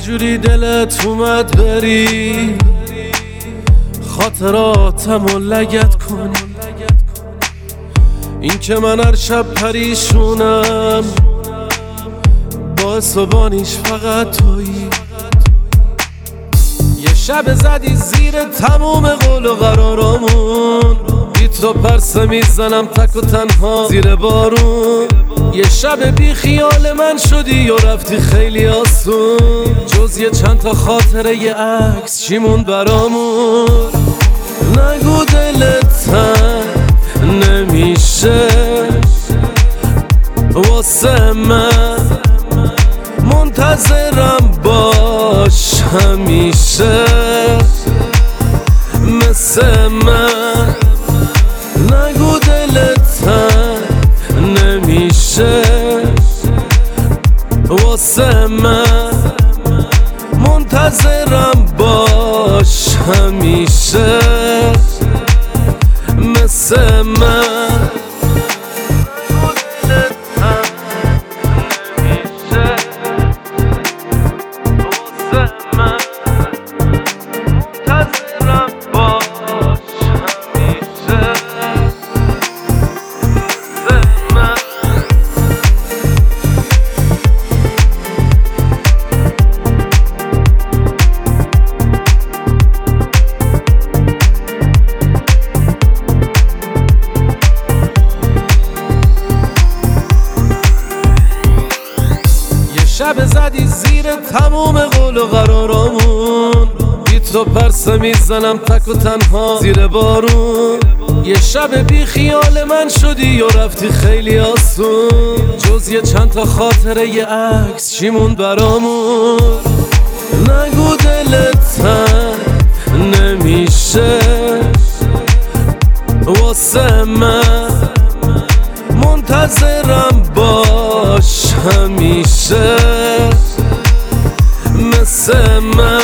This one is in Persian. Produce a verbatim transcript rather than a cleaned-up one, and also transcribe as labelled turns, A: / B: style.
A: چجوری دلت اومد بری خاطراتمو لگت کنی؟ این که من هر شب پریشونم باعث و بانیش فقط تویی. یه شب زدی زیر تموم قول و قرارامون، بی تو پرسه میزنم تک و تنها زیر بارون. یه شب بی خیال من شدی و رفتی خیلی آسون، جز یه چند تا خاطره یه عکس چی موند برامون؟ نگو دلت تنگ نمیشه واسه من، منتظرم باش همیشه مثل من. نگو دلت تنگ نمیشه واسه من، منتظرم باش همیشه مثل من. شب زدی زیر تموم قول و قرارامون، بی تو پرسه میزنم تک و تنها زیر بارون. یه شب بی خیال من شدی و رفتی خیلی آسون، جز یه چند تا خاطره یه عکس چی موند برامون؟ نگو دلت تنگ نمیشه واسه من، منتظرم باش همیشه مثل من.